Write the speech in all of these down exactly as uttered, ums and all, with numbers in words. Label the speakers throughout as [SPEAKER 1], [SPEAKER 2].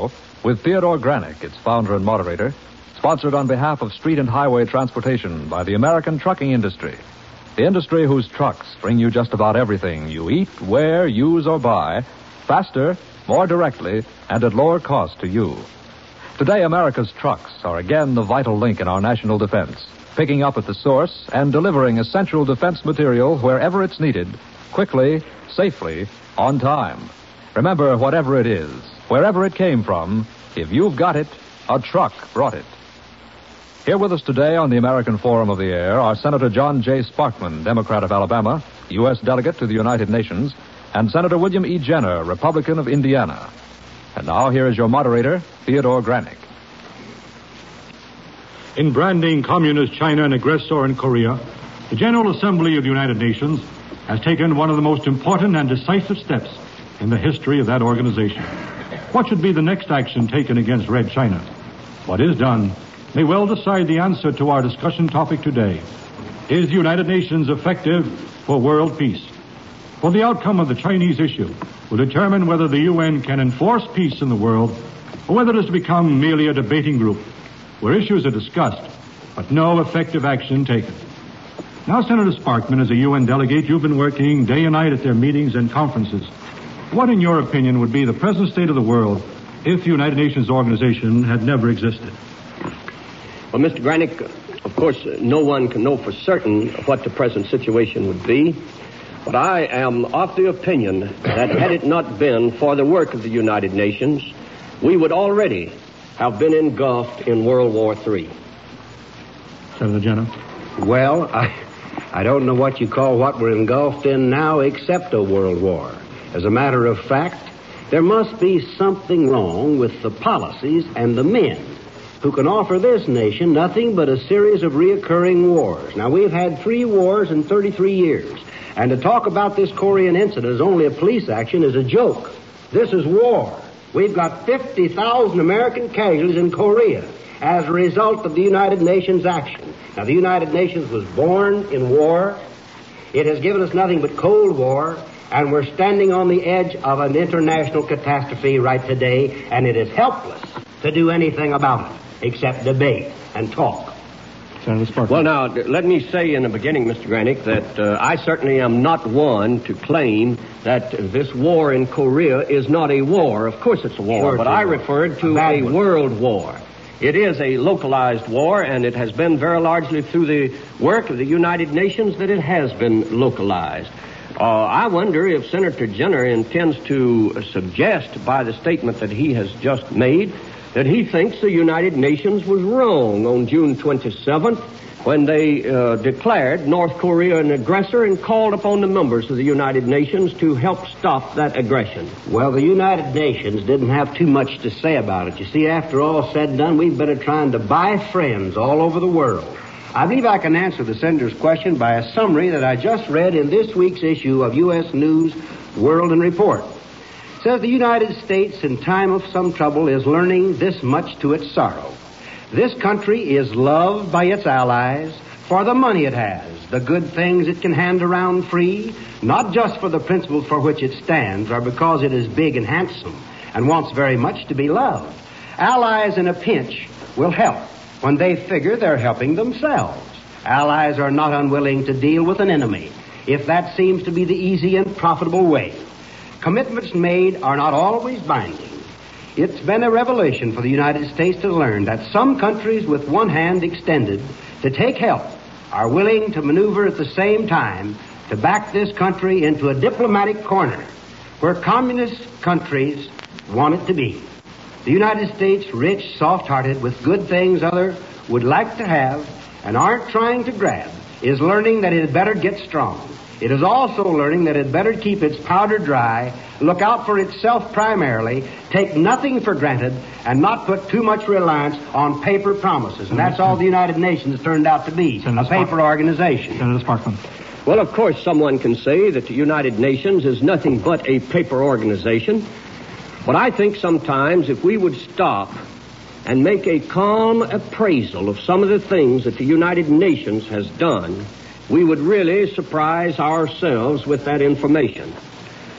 [SPEAKER 1] Show with Theodore Granick, its founder and moderator, sponsored on behalf of street and highway transportation by the American trucking industry. The industry whose trucks bring you just about everything you eat, wear, use, or buy, faster, more directly, and at lower cost to you. Today, America's trucks are again the vital link in our national defense, picking up at the source and delivering essential defense material wherever it's needed, quickly, safely, on time. Remember, whatever it is, wherever it came from, if you've got it, a truck brought it. Here with us today on the American Forum of the Air are Senator John J. Sparkman, Democrat of Alabama, U S Delegate to the United Nations, and Senator William E. Jenner, Republican of Indiana. And now here is your moderator, Theodore Granick.
[SPEAKER 2] In branding communist China an aggressor in Korea, the General Assembly of the United Nations has taken one of the most important and decisive steps in the history of that organization. What should be the next action taken against Red China? What is done may well decide the answer to our discussion topic today. Is the United Nations effective for world peace? For the outcome of the Chinese issue will determine whether the U N can enforce peace in the world or whether it has become merely a debating group where issues are discussed but no effective action taken. Now, Senator Sparkman, as a U N delegate, you've been working day and night at their meetings and conferences. What, in your opinion, would be the present state of the world if the United Nations organization had never existed?
[SPEAKER 3] Well, Mister Granick, of course, no one can know for certain what the present situation would be, but I am of the opinion that had it not been for the work of the United Nations, we would already have been engulfed in World War Three.
[SPEAKER 2] Senator Jenner?
[SPEAKER 4] Well, I, I don't know what you call what we're engulfed in now except a world war. As a matter of fact, there must be something wrong with the policies and the men who can offer this nation nothing but a series of reoccurring wars. Now, we've had three wars in thirty-three years, and to talk about this Korean incident as only a police action is a joke. This is war. We've got fifty thousand American casualties in Korea as a result of the United Nations action. Now, the United Nations was born in war. It has given us nothing but Cold War, and we're standing on the edge of an international catastrophe right today, and it is helpless to do anything about it except debate and talk.
[SPEAKER 2] Senator Sparkman.
[SPEAKER 3] Well, now, let me say in the beginning, Mister Granick, that uh, I certainly am not one to claim that this war in Korea is not a war. Of course it's a war, sure, but I referred to a, a world war. It is a localized war, and it has been very largely through the work of the United Nations that it has been localized. Uh, I wonder if Senator Jenner intends to suggest by the statement that he has just made that he thinks the United Nations was wrong on June twenty-seventh when they uh, declared North Korea an aggressor and called upon the members of the United Nations to help stop that aggression.
[SPEAKER 4] Well, the United Nations didn't have too much to say about it. You see, after all said and done, we've been trying to buy friends all over the world. I believe I can answer the senator's question by a summary that I just read in this week's issue of U S News World and Report. It says the United States, in time of some trouble, is learning this much to its sorrow. This country is loved by its allies for the money it has, the good things it can hand around free, not just for the principles for which it stands or because it is big and handsome and wants very much to be loved. Allies in a pinch will help when they figure they're helping themselves. Allies are not unwilling to deal with an enemy if that seems to be the easy and profitable way. Commitments made are not always binding. It's been a revelation for the United States to learn that some countries with one hand extended to take help are willing to maneuver at the same time to back this country into a diplomatic corner where communist countries want it to be. The United States, rich, soft-hearted, with good things others would like to have and aren't trying to grab, is learning that it had better get strong. It is also learning that it better keep its powder dry, look out for itself primarily, take nothing for granted, and not put too much reliance on paper promises. And that's all the United Nations turned out to be, a paper organization.
[SPEAKER 2] Senator Sparkman.
[SPEAKER 3] Well, of course, someone can say that the United Nations is nothing but a paper organization. But I think sometimes if we would stop and make a calm appraisal of some of the things that the United Nations has done, we would really surprise ourselves with that information.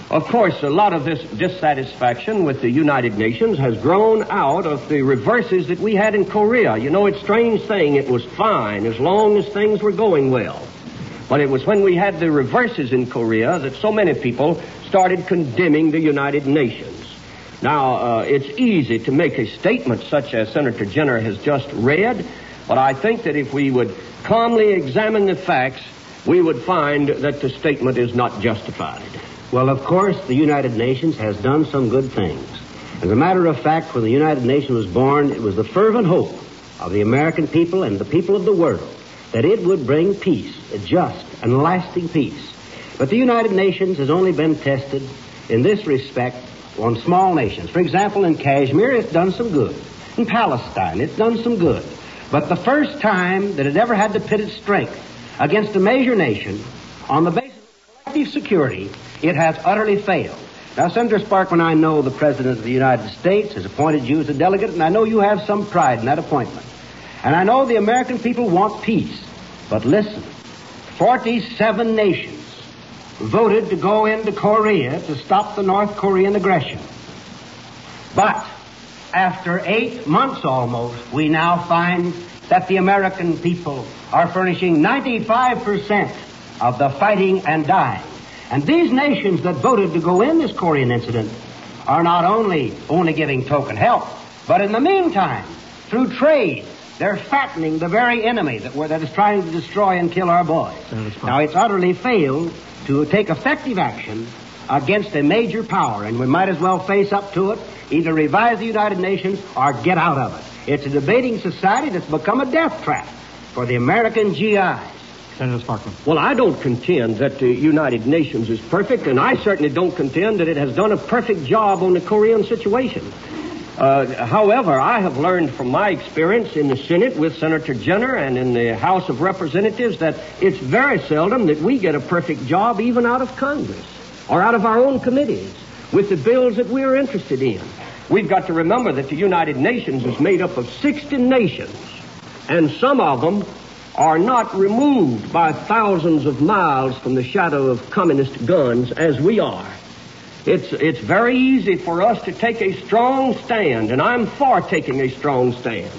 [SPEAKER 3] Of course, a lot of this dissatisfaction with the United Nations has grown out of the reverses that we had in Korea. You know, it's a strange thing. It was fine as long as things were going well. But it was when we had the reverses in Korea that so many people started condemning the United Nations. Now, uh, it's easy to make a statement such as Senator Jenner has just read, but I think that if we would calmly examine the facts, we would find that the statement is not justified.
[SPEAKER 4] Well, of course, the United Nations has done some good things. As a matter of fact, when the United Nations was born, it was the fervent hope of the American people and the people of the world that it would bring peace, a just and lasting peace. But the United Nations has only been tested in this respect on small nations. For example, in Kashmir, it's done some good. In Palestine, it's done some good. But the first time that it ever had to pit its strength against a major nation on the basis of collective security, it has utterly failed. Now, Senator Sparkman, I know the President of the United States has appointed you as a delegate, and I know you have some pride in that appointment. And I know the American people want peace. But listen, forty-seven nations voted to go into Korea to stop the North Korean aggression. But after eight months almost, we now find that the American people are furnishing ninety-five percent of the fighting and dying. And these nations that voted to go in this Korean incident are not only only giving token help, but in the meantime, through trade, they're fattening the very enemy that, we're, that is trying to destroy and kill our boys. Now, it's utterly failed to take effective action against a major power, and we might as well face up to it, either revise the United Nations or get out of it. It's a debating society that's become a death trap for the American G Is.
[SPEAKER 2] Senator Sparkman.
[SPEAKER 3] Well, I don't contend that the United Nations is perfect, and I certainly don't contend that it has done a perfect job on the Korean situation. Uh, however, I have learned from my experience in the Senate with Senator Jenner and in the House of Representatives that it's very seldom that we get a perfect job even out of Congress or out of our own committees with the bills that we're interested in. We've got to remember that the United Nations is made up of sixty nations, and some of them are not removed by thousands of miles from the shadow of communist guns as we are. It's it's very easy for us to take a strong stand, and I'm for taking a strong stand.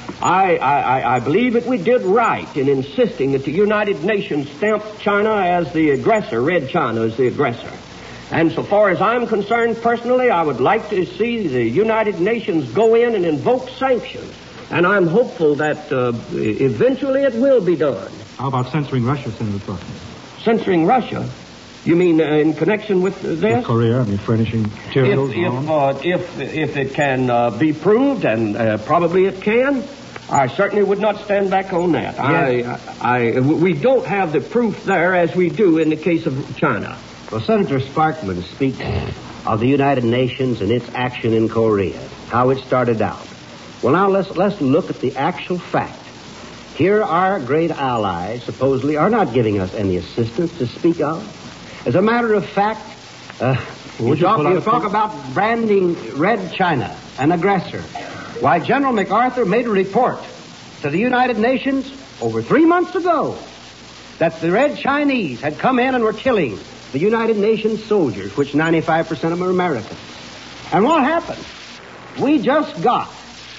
[SPEAKER 3] I, I, I believe that we did right in insisting that the United Nations stamped China as the aggressor, Red China as the aggressor. And so far as I'm concerned personally, I would like to see the United Nations go in and invoke sanctions. And I'm hopeful that uh, eventually it will be done.
[SPEAKER 2] How about censoring Russia, Senator Sparkman?
[SPEAKER 3] Censoring Russia? You mean uh, in connection with uh, this?
[SPEAKER 2] With Korea, I mean furnishing materials.
[SPEAKER 3] If if, uh, if if it can uh, be proved, and uh, probably it can, I certainly would not stand back on that. Yes. I, I, we don't have the proof there as we do in the case of China.
[SPEAKER 4] Well, Senator Sparkman speaks of the United Nations and its action in Korea, how it started out. Well, now let's let's look at the actual fact. Here, our great allies supposedly are not giving us any assistance to speak of. As a matter of fact, uh, you, talk, you talk about branding Red China an aggressor. Why, General MacArthur made a report to the United Nations over three months ago that the Red Chinese had come in and were killing the United Nations soldiers, which ninety-five percent of them are Americans. And what happened? We just got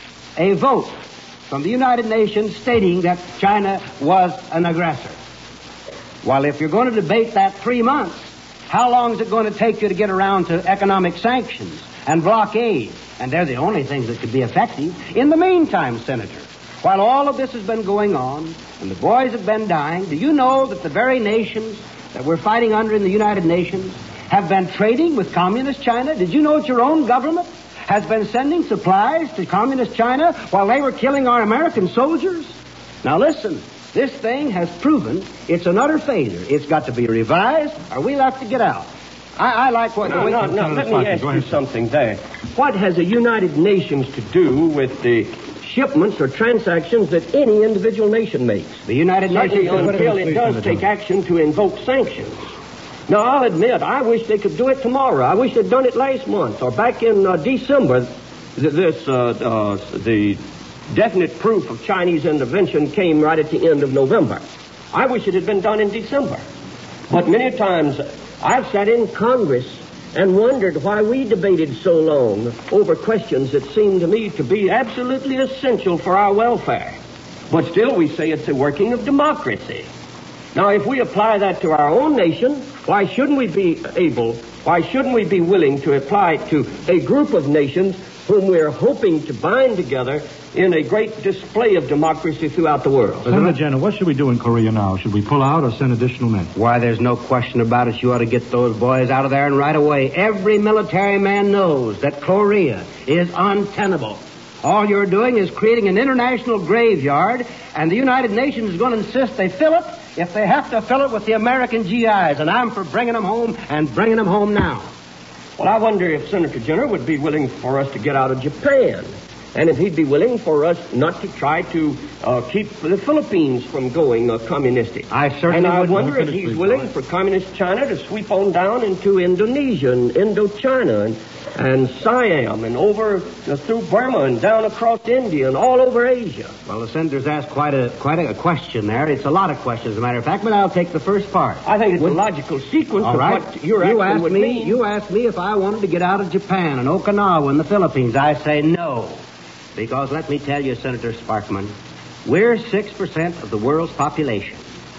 [SPEAKER 4] a vote from the United Nations stating that China was an aggressor. Well, if you're going to debate that three months, how long is it going to take you to get around to economic sanctions and blockade? And they're the only things that could be effective. In the meantime, Senator, while all of this has been going on and the boys have been dying, do you know that the very nations that we're fighting under in the United Nations have been trading with Communist China? Did you know that your own government has been sending supplies to Communist China while they were killing our American soldiers? Now listen, this thing has proven it's an utter failure. It's got to be revised or we'll have to get out. I, I like what...
[SPEAKER 3] No, no, no, let me ask you something there. What has the United Nations to do with the shipments or transactions that any individual nation makes?
[SPEAKER 4] The United Nations...
[SPEAKER 3] Until it does take action to invoke sanctions. Now, I'll admit, I wish they could do it tomorrow. I wish they'd done it last month or back in uh, December. Th- this, uh, uh, the definite proof of Chinese intervention came right at the end of November. I wish it had been done in December. But many times I've sat in Congress and wondered why we debated so long over questions that seemed to me to be absolutely essential for our welfare. But still we say it's the working of democracy. Now, if we apply that to our own nation, why shouldn't we be able, why shouldn't we be willing to apply it to a group of nations whom we're hoping to bind together in a great display of democracy throughout the world?
[SPEAKER 2] Senator General, what should we do in Korea now? Should we pull out or send additional men?
[SPEAKER 4] Why, there's no question about it. You ought to get those boys out of there and right away. Every military man knows that Korea is untenable. All you're doing is creating an international graveyard, and the United Nations is going to insist they fill it if they have to fill it with the American G Is, and I'm for bringing them home and bringing them home now.
[SPEAKER 3] Well, I wonder if Senator General would be willing for us to get out of Japan, and if he'd be willing for us not to try to uh, keep the Philippines from going uh, communistic.
[SPEAKER 4] I certainly
[SPEAKER 3] And I
[SPEAKER 4] would.
[SPEAKER 3] wonder if he's willing for communist China to sweep on down into Indonesia and Indochina and, and Siam and over uh, through Burma and down across India and all over Asia.
[SPEAKER 4] Well, the senator's asked quite a quite a question there. It's a lot of questions, as a matter of fact, but I'll take the first part.
[SPEAKER 3] I think it's a logical sequence
[SPEAKER 4] All
[SPEAKER 3] of
[SPEAKER 4] right.
[SPEAKER 3] what your
[SPEAKER 4] you
[SPEAKER 3] action
[SPEAKER 4] asked
[SPEAKER 3] would
[SPEAKER 4] me,
[SPEAKER 3] mean.
[SPEAKER 4] You asked me if I wanted to get out of Japan and Okinawa and the Philippines. I say no. Because let me tell you, Senator Sparkman, we're six percent of the world's population.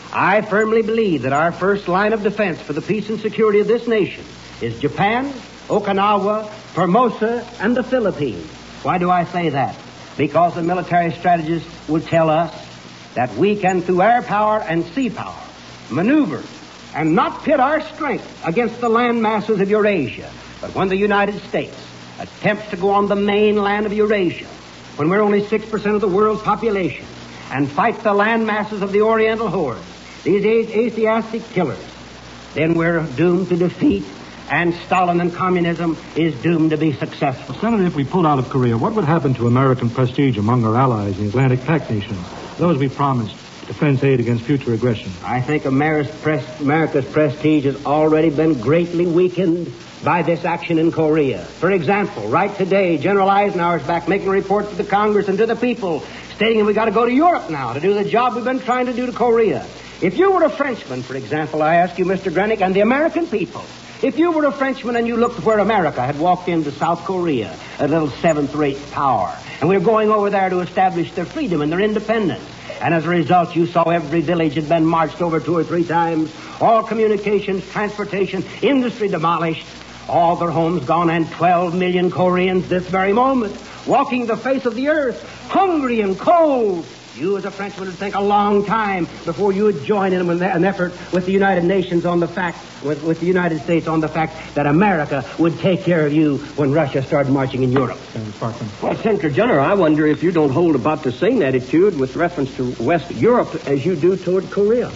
[SPEAKER 4] I firmly believe that our first line of defense for the peace and security of this nation is Japan, Okinawa, Formosa, and the Philippines. Why do I say that? Because the military strategists would tell us that we can, through air power and sea power, maneuver and not pit our strength against the land masses of Eurasia. But when the United States attempts to go on the mainland of Eurasia, when we're only six percent of the world's population, and fight the land masses of the Oriental hordes, these Asiatic killers, then we're doomed to defeat, and Stalin and communism is doomed to be successful.
[SPEAKER 2] Well, Senator, if we pulled out of Korea, what would happen to American prestige among our allies, the Atlantic Pact nations, those we promised defense aid against future aggression?
[SPEAKER 4] I think America's, pres- America's prestige has already been greatly weakened by this action in Korea. For example, right today, General Eisenhower's back making a report to the Congress and to the people, stating we got to go to Europe now to do the job we've been trying to do to Korea. If you were a Frenchman, for example, I ask you, Mister Granick, and the American people, if you were a Frenchman and you looked where America had walked into South Korea, a little seventh-rate power, and we were going over there to establish their freedom and their independence, and as a result, you saw every village had been marched over two or three times, all communications, transportation, industry demolished, all their homes gone, and twelve million Koreans this very moment walking the face of the earth, hungry and cold. You as a Frenchman would think a long time before you would join in an effort with the United Nations on the fact, with, with the United States on the fact that America would take care of you when Russia started marching in Europe.
[SPEAKER 3] Well, Senator General, I wonder if you don't hold about the same attitude with reference to West Europe as you do toward Korea.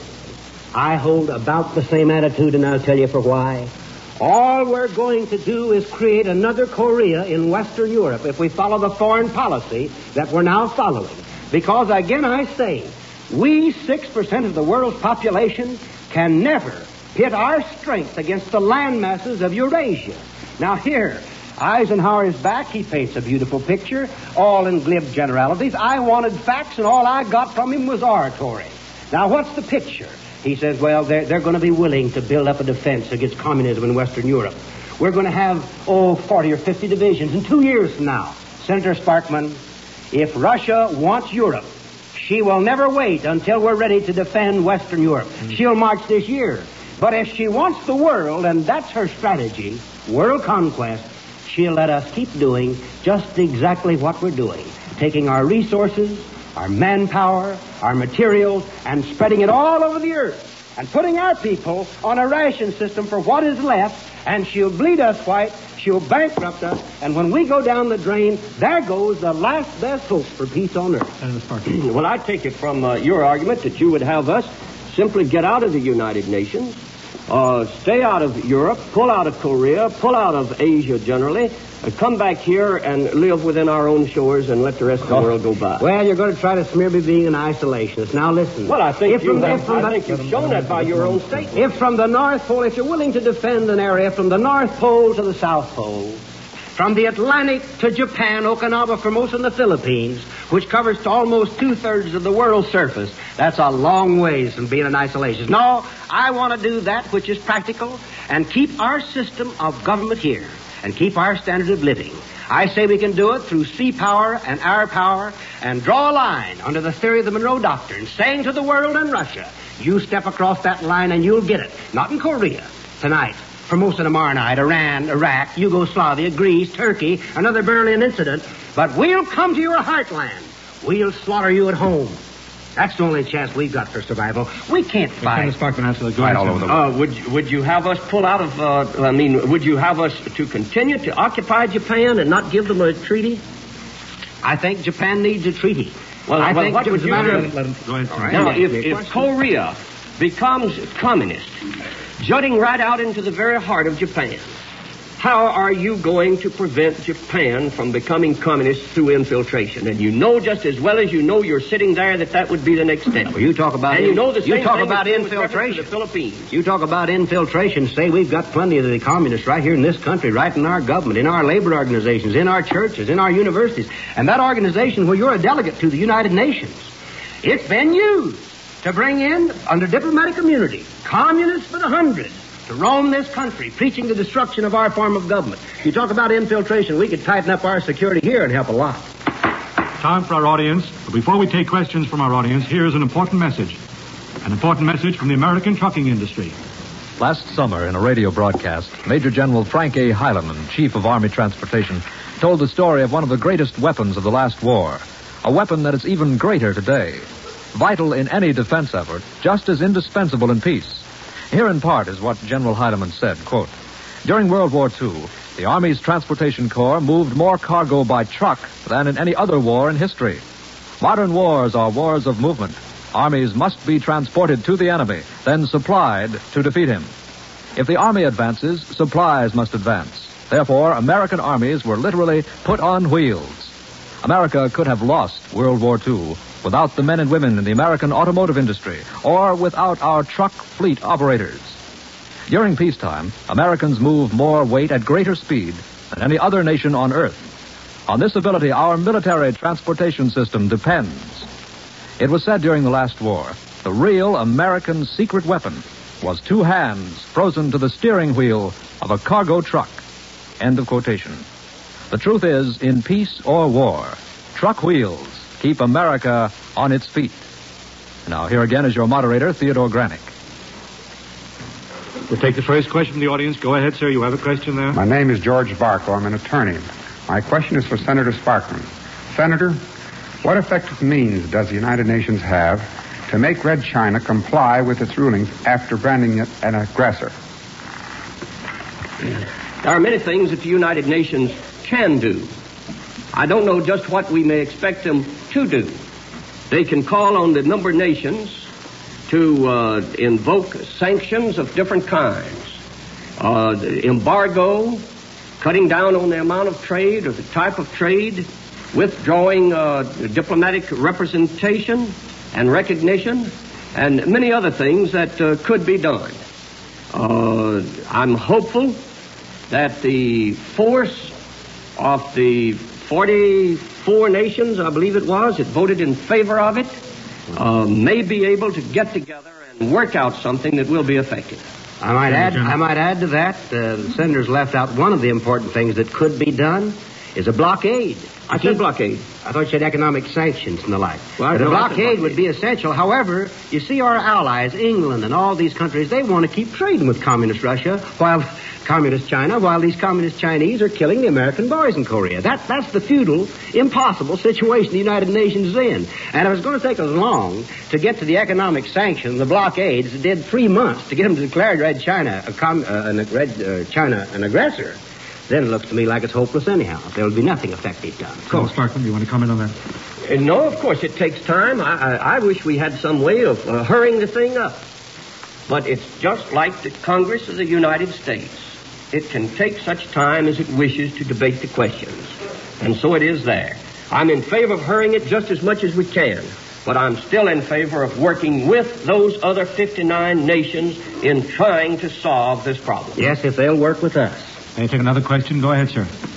[SPEAKER 4] I hold about the same attitude, and I'll tell you for why. All we're going to do is create another Korea in Western Europe if we follow the foreign policy that we're now following. Because, again, I say, we, six percent of the world's population, can never pit our strength against the land masses of Eurasia. Now, here, Eisenhower is back. He paints a beautiful picture, all in glib generalities. I wanted facts, and all I got from him was oratory. Now, what's the picture? He says, well, they're, they're going to be willing to build up a defense against communism in Western Europe. We're going to have, oh, forty or fifty divisions in two years from now. Senator Sparkman, if Russia wants Europe, she will never wait until we're ready to defend Western Europe. Mm. She'll march this year. But if she wants the world, and that's her strategy, world conquest, she'll let us keep doing just exactly what we're doing, taking our resources, our manpower, our materials, and spreading it all over the earth, and putting our people on a ration system for what is left, and she'll bleed us white, she'll bankrupt us, and when we go down the drain, there goes the last best hope for peace on earth.
[SPEAKER 3] Well, I take it from uh, your argument that you would have us simply get out of the United Nations, uh, stay out of Europe, pull out of Korea, pull out of Asia generally, uh, come back here and live within our own shores and let the rest of the world go by.
[SPEAKER 4] Well, you're going to try to smear me being an isolationist. Now, listen.
[SPEAKER 3] Well, I think,
[SPEAKER 4] if
[SPEAKER 3] you
[SPEAKER 4] from,
[SPEAKER 3] have,
[SPEAKER 4] if from
[SPEAKER 3] I
[SPEAKER 4] the,
[SPEAKER 3] think you've shown that by your own statement.
[SPEAKER 4] If from the North Pole, if you're willing to defend an area from the North Pole to the South Pole, from the Atlantic to Japan, Okinawa, Formosa, and the Philippines, which covers to almost two-thirds of the world's surface. That's a long ways from being in isolation. No, I want to do that which is practical and keep our system of government here and keep our standard of living. I say we can do it through sea power and air power and draw a line under the theory of the Monroe Doctrine, saying to the world and Russia, you step across that line and you'll get it. Not in Korea, tonight. Formosa tomorrow night, Iran, Iraq, Yugoslavia, Greece, Turkey, another Berlin incident. But we'll come to your heartland. We'll slaughter you at home. That's the only chance we've got for survival. We can't fight.
[SPEAKER 2] Lieutenant Sparkman, answer the guard all over the
[SPEAKER 3] world. Uh, would, would you have us pull out of, uh, I mean, would you have us to continue to occupy Japan and not give them a treaty?
[SPEAKER 4] I think Japan needs a treaty.
[SPEAKER 3] Well,
[SPEAKER 4] I
[SPEAKER 3] well
[SPEAKER 4] think
[SPEAKER 3] what would you
[SPEAKER 4] matter
[SPEAKER 3] do?
[SPEAKER 4] Of...
[SPEAKER 2] Let him, go ahead.
[SPEAKER 3] Right. Now, if, if Korea becomes communist, jutting right out into the very heart of Japan, how are you going to prevent Japan from becoming communist through infiltration? And you know just as well as you know you're sitting there that that would be the next step.
[SPEAKER 4] Well, you talk about
[SPEAKER 3] and you know the same
[SPEAKER 4] you talk
[SPEAKER 3] thing
[SPEAKER 4] about infiltration.
[SPEAKER 3] The Philippines.
[SPEAKER 4] You talk about infiltration. Say we've got plenty of the communists right here in this country, right in our government, in our labor organizations, in our churches, in our universities, and that organization where you're a delegate to, the United Nations, it's been used to bring in under diplomatic immunity communists for the hundreds to roam this country, preaching the destruction of our form of government. You talk about infiltration, we could tighten up our security here and help a lot.
[SPEAKER 2] Time for our audience. But before we take questions from our audience, here's an important message. An important message from the American trucking industry.
[SPEAKER 1] Last summer, in a radio broadcast, Major General Frank A. Heilemann, Chief of Army Transportation, told the story of one of the greatest weapons of the last war. A weapon that is even greater today. Vital in any defense effort, just as indispensable in peace. Here in part is what General Heilemann said, quote, during World War Two, the Army's Transportation Corps moved more cargo by truck than in any other war in history. Modern wars are wars of movement. Armies must be transported to the enemy, then supplied to defeat him. If the Army advances, supplies must advance. Therefore, American armies were literally put on wheels. America could have lost World War Two without the men and women in the American automotive industry, or without our truck fleet operators. During peacetime, Americans move more weight at greater speed than any other nation on Earth. On this ability, our military transportation system depends. It was said during the last war, the real American secret weapon was two hands frozen to the steering wheel of a cargo truck. End of quotation. The truth is, in peace or war, truck wheels keep America on its feet. Now, here again is your moderator, Theodore Granick.
[SPEAKER 2] We'll take the first question from the audience. Go ahead, sir. You have a question there?
[SPEAKER 5] My name is George Barker. I'm an attorney. My question is for Senator Sparkman. Senator, what effective means does the United Nations have to make Red China comply with its rulings after branding it an aggressor?
[SPEAKER 3] There are many things that the United Nations can do. I don't know just what we may expect them to do. They can call on the member nations to uh, invoke sanctions of different kinds. Uh, embargo, cutting down on the amount of trade or the type of trade, withdrawing uh, diplomatic representation and recognition, and many other things that uh, could be done. Uh, I'm hopeful that the force of the forty-four nations, I believe it was, that voted in favor of it, uh, may be able to get together and work out something that will be effective.
[SPEAKER 4] I might add, I might add to that, uh, the senators left out one of the important things that could be done is a blockade.
[SPEAKER 3] I said blockade.
[SPEAKER 4] I thought you said economic sanctions and the like.
[SPEAKER 3] Well,
[SPEAKER 4] but a
[SPEAKER 3] no,
[SPEAKER 4] blockade,
[SPEAKER 3] blockade
[SPEAKER 4] would be essential. However, you see our allies, England and all these countries, they want to keep trading with communist Russia, while communist China, while these communist Chinese are killing the American boys in Korea. That, that's the futile, impossible situation the United Nations is in. And it was going to take us long to get to the economic sanctions, the blockades. It did three months to get them to declare Red China, a com, uh, an, Red uh, China an aggressor. Then it looks to me like it's hopeless anyhow. There will be nothing effective done.
[SPEAKER 2] Colonel Sparkman, do you want to comment on that?
[SPEAKER 3] Uh, no, of course, it takes time. I, I, I wish we had some way of uh, hurrying the thing up. But it's just like the Congress of the United States. It can take such time as it wishes to debate the questions. And so it is there. I'm in favor of hurrying it just as much as we can. But I'm still in favor of working with those other fifty-nine nations in trying to solve this problem.
[SPEAKER 4] Yes, if they'll work with us.
[SPEAKER 2] May I take another question? Go ahead, sir.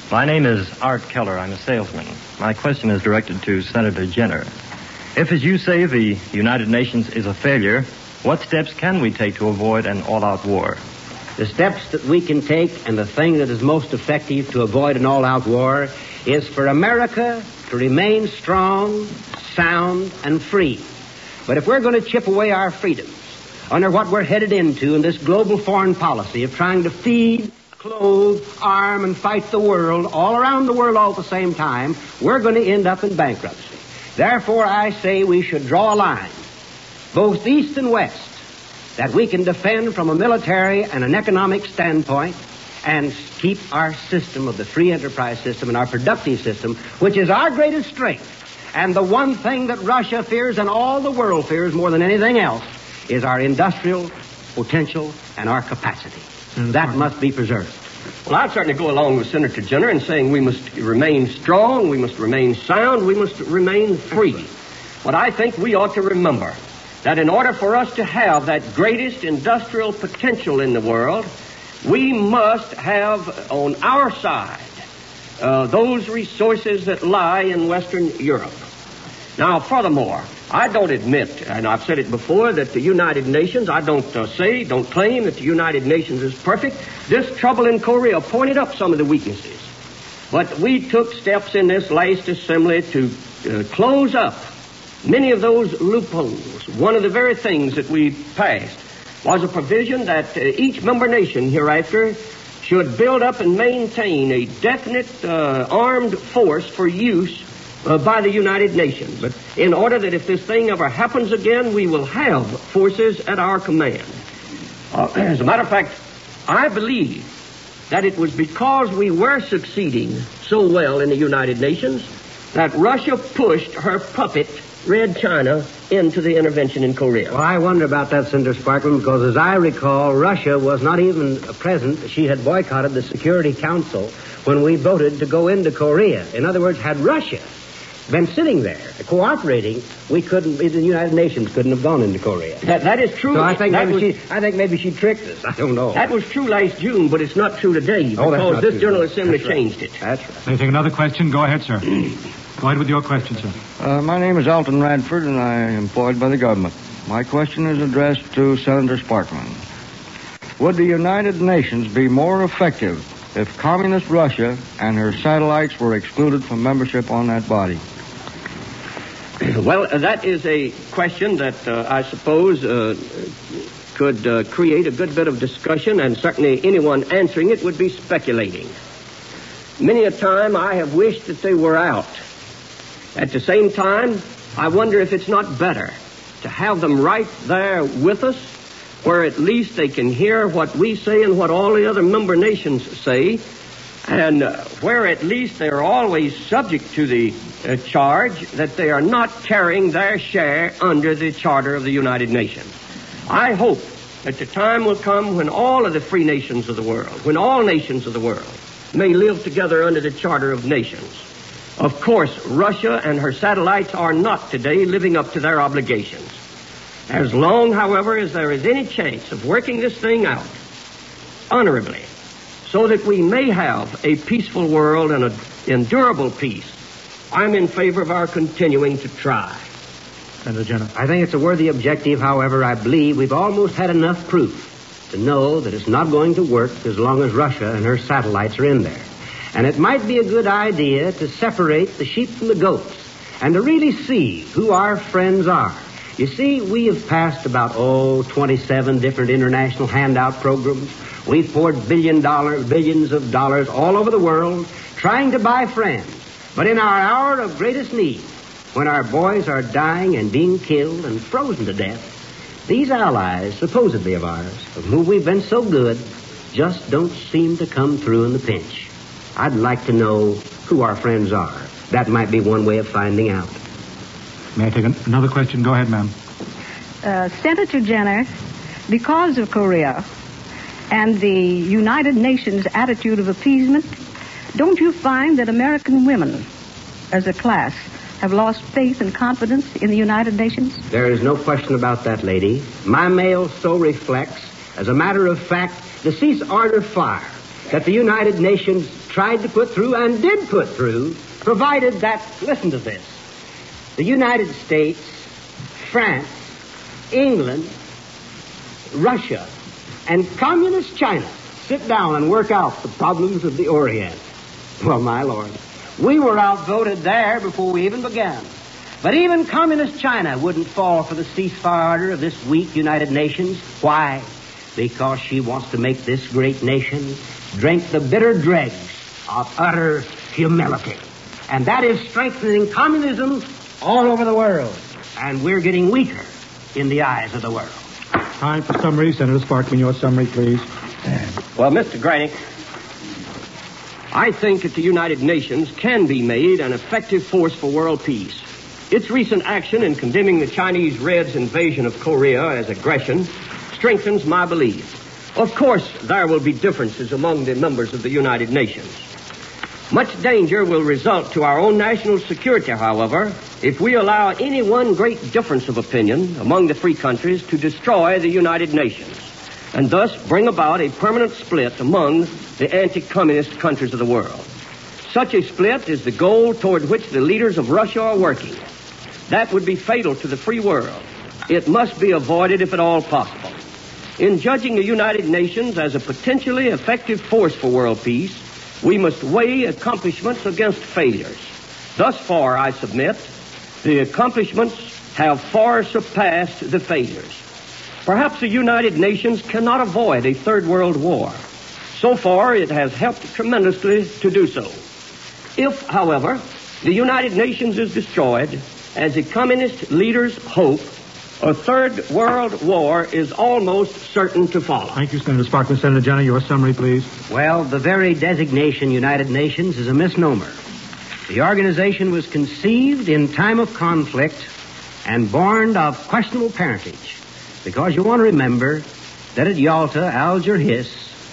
[SPEAKER 6] My name is Art Keller. I'm a salesman. My question is directed to Senator Jenner. If, as you say, the United Nations is a failure, what steps can we take to avoid an all-out war?
[SPEAKER 4] The steps that we can take, and the thing that is most effective to avoid an all-out war, is for America to remain strong, sound, and free. But if we're going to chip away our freedoms under what we're headed into in this global foreign policy of trying to feed, clothe, arm, and fight the world all around the world all at the same time, we're going to end up in bankruptcy. Therefore, I say we should draw a line, both east and west, that we can defend from a military and an economic standpoint and keep our system of the free enterprise system and our productive system, which is our greatest strength. And the one thing that Russia fears and all the world fears more than anything else is our industrial potential and our capacity. And that must be preserved.
[SPEAKER 3] Well, I'd certainly go along with Senator Jenner in saying we must remain strong, we must remain sound, we must remain free. But I think we ought to remember that in order for us to have that greatest industrial potential in the world, we must have on our side uh, those resources that lie in Western Europe. Now, furthermore, I don't admit, and I've said it before, that the United Nations, I don't uh, say, don't claim that the United Nations is perfect. This trouble in Korea pointed up some of the weaknesses. But we took steps in this last assembly to uh, close up many of those loopholes. One of the very things that we passed was a provision that uh, each member nation hereafter should build up and maintain a definite uh, armed force for use uh, by the United Nations, but in order that if this thing ever happens again, we will have forces at our command. Uh, as a matter of fact, I believe that it was because we were succeeding so well in the United Nations that Russia pushed her puppet, Red China, into the intervention in Korea.
[SPEAKER 4] Well, I wonder about that, Senator Sparkman, because as I recall, Russia was not even present. She had boycotted the Security Council when we voted to go into Korea. In other words, had Russia been sitting there, cooperating, we couldn't, the United Nations couldn't have gone into Korea.
[SPEAKER 3] That, that is true.
[SPEAKER 4] So I think,
[SPEAKER 3] that
[SPEAKER 4] maybe
[SPEAKER 3] was,
[SPEAKER 4] she, I think maybe she tricked us. I don't know.
[SPEAKER 3] That was true last June, but it's not true today
[SPEAKER 4] Oh, that's
[SPEAKER 3] because
[SPEAKER 4] not
[SPEAKER 3] this
[SPEAKER 4] true.
[SPEAKER 3] General Assembly
[SPEAKER 4] That's right.
[SPEAKER 3] changed it.
[SPEAKER 4] That's right.
[SPEAKER 2] May I take another question? Go ahead, sir. Go ahead with your question, sir.
[SPEAKER 7] Uh, my name is Alton Radford, and I am employed by the government. My question is addressed to Senator Sparkman. Would the United Nations be more effective if communist Russia and her satellites were excluded from membership on that body?
[SPEAKER 3] Well, uh, that is a question that uh, I suppose uh, could uh, create a good bit of discussion, and certainly anyone answering it would be speculating. Many a time I have wished that they were out. At the same time, I wonder if it's not better to have them right there with us, where at least they can hear what we say and what all the other member nations say, and uh, where at least they're always subject to the uh, charge that they are not carrying their share under the Charter of the United Nations. I hope that the time will come when all of the free nations of the world, when all nations of the world may live together under the Charter of Nations. Of course, Russia and her satellites are not today living up to their obligations. As long, however, as there is any chance of working this thing out honorably, so that we may have a peaceful world and an endurable peace, I'm in favor of our continuing to try.
[SPEAKER 2] Senator Jenner.
[SPEAKER 4] I think it's a worthy objective. However, I believe we've almost had enough proof to know that it's not going to work as long as Russia and her satellites are in there. And it might be a good idea to separate the sheep from the goats and to really see who our friends are. You see, we have passed about, oh, twenty-seven different international handout programs. We've poured billion dollars, billions of dollars all over the world trying to buy friends. But in our hour of greatest need, when our boys are dying and being killed and frozen to death, these allies, supposedly of ours, of whom we've been so good, just don't seem to come through in the pinch. I'd like to know who our friends are. That might be one way of finding out.
[SPEAKER 2] May I take an- another question? Go ahead, ma'am.
[SPEAKER 8] Uh, Senator Jenner, because of Korea and the United Nations attitude of appeasement, don't you find that American women, as a class, have lost faith and confidence in the United Nations?
[SPEAKER 4] There is no question about that, lady. My mail so reflects, as a matter of fact, the cease order fire that the United Nations tried to put through and did put through, provided that, listen to this, the United States, France, England, Russia, and Communist China sit down and work out the problems of the Orient. Well, my Lord, we were outvoted there before we even began. But even Communist China wouldn't fall for the ceasefire order of this weak United Nations. Why? Because she wants to make this great nation drink the bitter dregs of utter humility. And that is strengthening communism all over the world. And we're getting weaker in the eyes of the world.
[SPEAKER 2] Time for summary. Senator Sparkman, your summary, please.
[SPEAKER 3] Well, Mister Granick, I think that the United Nations can be made an effective force for world peace. Its recent action in condemning the Chinese Reds' invasion of Korea as aggression strengthens my belief. Of course, there will be differences among the members of the United Nations. Much danger will result to our own national security, however, if we allow any one great difference of opinion among the free countries to destroy the United Nations, and thus bring about a permanent split among the anti-communist countries of the world. Such a split is the goal toward which the leaders of Russia are working. That would be fatal to the free world. It must be avoided if at all possible. In judging the United Nations as a potentially effective force for world peace, we must weigh accomplishments against failures. Thus far, I submit, the accomplishments have far surpassed the failures. Perhaps the United Nations cannot avoid a third world war. So far, it has helped tremendously to do so. If, however, the United Nations is destroyed, as the communist leaders hope, a third world war is almost certain to follow.
[SPEAKER 2] Thank you, Senator Sparkman. Senator Jenner, your summary, please.
[SPEAKER 4] Well, the very designation United Nations is a misnomer. The organization was conceived in time of conflict and born of questionable parentage. Because you want to remember that at Yalta, Alger Hiss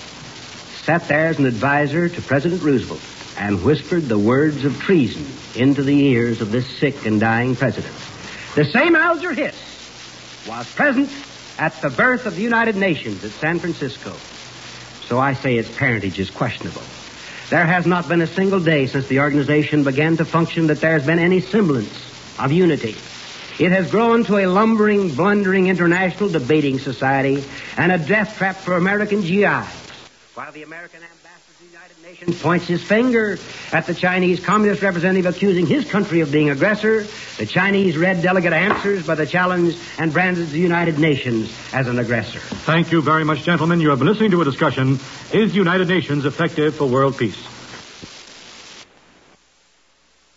[SPEAKER 4] sat there as an advisor to President Roosevelt and whispered the words of treason into the ears of this sick and dying president. The same Alger Hiss was present at the birth of the United Nations at San Francisco. So I say its parentage is questionable. There has not been a single day since the organization began to function that there has been any semblance of unity. It has grown to a lumbering, blundering international debating society and a death trap for American G Is. While the American ambassador to the United Nations points his finger at the Chinese Communist representative accusing his country of being aggressor, the Chinese Red delegate answers by the challenge and brands the United Nations as an aggressor.
[SPEAKER 2] Thank you very much, gentlemen. You have been listening to a discussion, Is the United Nations Effective for World Peace?